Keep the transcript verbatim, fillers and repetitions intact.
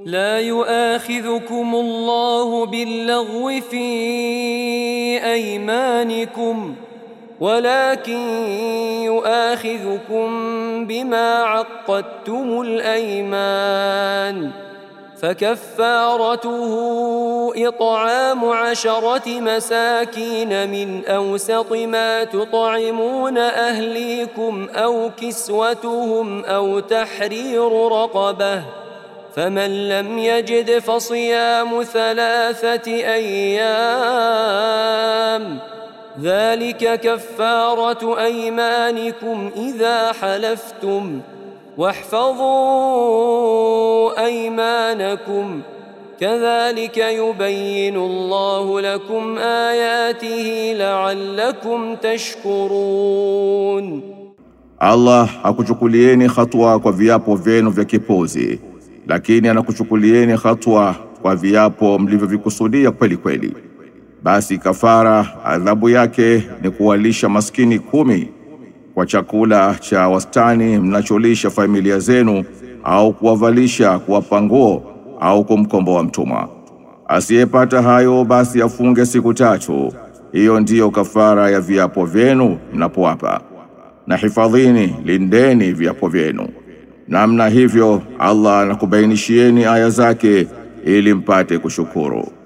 لا يؤاخذكم الله باللغو في أيمانكم ولكن يؤاخذكم بما عقدتم الأيمان فكفارته إطعام عشرة مساكين من أوسط ما تطعمون أهليكم أو كسوتهم أو تحرير رقبة فمن لم يجد فصيام ثلاثة أيام ذلك كفارة أيمانكم إذا حلفتم واحفظوا أيمانكم كذلك يبين الله لكم آياته لعلكم تشكرون. Allah hakuchukulieni hatua kwa viapo vyenu vya kipuzi, lakini anakuchukulieni hatua kwa viapo mlivyovikusudia kweli kweli. Basi kafara adhabu yake ni kuwalisha maskini kumi kwa chakula cha wastani mnacholisha familia zenu, au kuwavalisha kuwapa nguo, au kumkomboa mtumwa. Asiyepata hayo basi afunge siku tatu. Hiyo ndiyo kafara ya viapo vyenu mnapoapa. Na hifadhini, lindeni viapo vyenu. Namna hivyo Allah anakubainishieni aya zake ili mpate kushukuru.